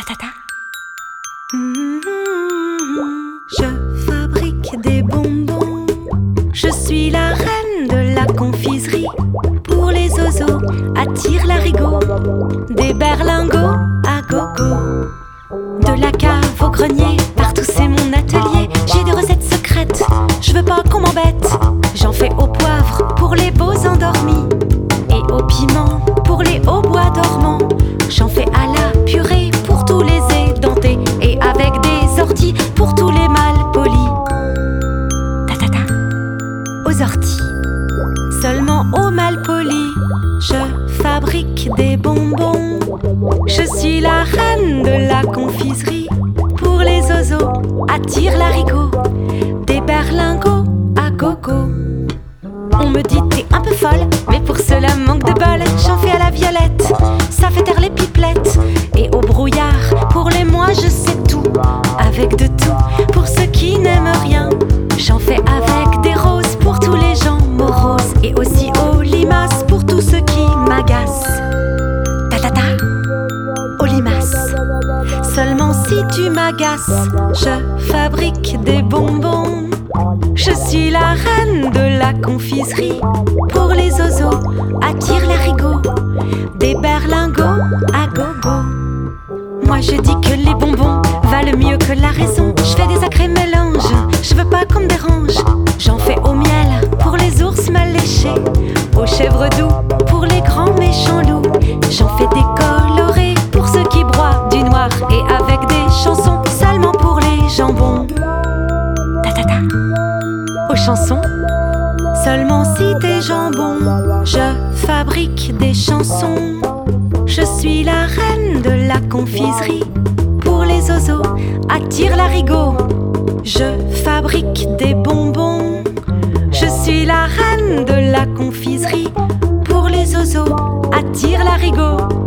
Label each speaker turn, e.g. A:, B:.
A: Ta-ta-ta. Je fabrique des bonbons. Je suis la reine de la confiserie. Pour les oiseaux, attire l'arigot. Des berlingots à gogo. De la cave au grenier, partout c'est mon atelier. J'ai des recettes secrètes, je veux pas qu'on m'embête. J'en fais au poivre pour les beaux endormis, et au piment pour les hautbois dormants. J'en fais à la purée pour tous les édentés, et avec des orties pour tous les mal polis. Ta-ta-ta. Aux orties, seulement aux mal polis, je fabrique des bonbons. Je suis la reine de la confiserie. Pour les oiseaux, attire l'arigot. Des berlingots à gogo. On me dit t'es un peu folle, mais pour cela manque de bol. J'en fais à la violette, ça fait taire les pipelettes. Et au brouillard, pour les mois je sais tout. Avec de tout, pour ceux qui n'aiment rien. J'en fais avec des roses pour tous les gens moroses. Et aussi aux limaces pour tous ceux qui m'agacent. Ta-ta-ta. Aux limaces, seulement si tu m'agaces. Je fabrique des bonbons. Je suis la reine de la confiserie. Pour les oiseaux, attire l'arigot. Des berlingots à gogo. Moi je dis que les bonbons valent mieux que la raison. Je fais des sacrés mélanges, je veux pas qu'on me dérange. J'en fais au miel pour les ours mal léchés, aux chèvres doux pour les grands méchants loups. J'en fais des colorés pour ceux qui broient du noir, et avec des chansons seulement pour les jambons. Ta-ta-ta. Aux chansons, seulement si t'es jambon. Je fabrique des chansons. Je suis la reine de la confiserie. Pour les oiseaux, attire l'arigot. Je fabrique des bonbons. Je suis la reine de la confiserie. Pour les oiseaux, attire l'arigot.